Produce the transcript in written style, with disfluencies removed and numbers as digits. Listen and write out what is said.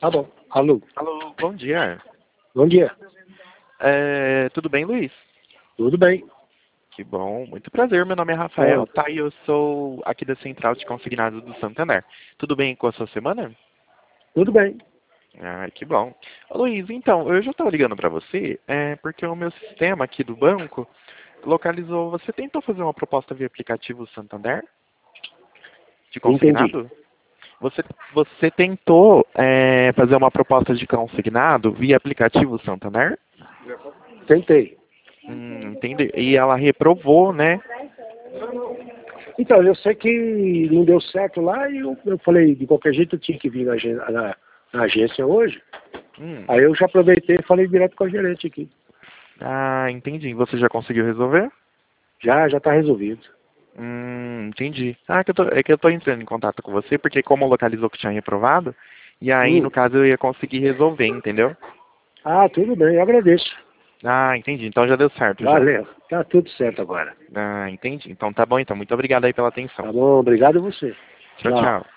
Tá bom. Alô. Alô, bom dia. Bom dia. Tudo bem, Luiz? Tudo bem. Que bom, muito prazer. Meu nome é Rafael, tá? E eu sou aqui da Central de Consignados do Santander. Tudo bem com a sua semana? Tudo bem. Ah, que bom. Ô, Luiz, então, eu já estava ligando para você, porque o meu sistema aqui do banco localizou. Você tentou fazer uma proposta via aplicativo Santander? De Entendi. consignado? Você tentou fazer uma proposta de consignado via aplicativo Santander? Tentei. Entendi. E ela reprovou, né? Então, eu sei que não deu certo lá e eu falei, de qualquer jeito eu tinha que vir na agência hoje. Aí eu já aproveitei e falei direto com a gerente aqui. Ah, entendi. Você já conseguiu resolver? Já está resolvido. Entendi. Ah, é que eu tô entrando em contato com você, porque como localizou que tinha reprovado, e aí, no caso, eu ia conseguir resolver, entendeu? Ah, tudo bem, eu agradeço. Ah, entendi. Então já deu certo, já. Valeu. Tá tudo certo agora. Ah, entendi. Então tá bom, então. Muito obrigado aí pela atenção. Tá bom, obrigado a você. Tchau, tchau.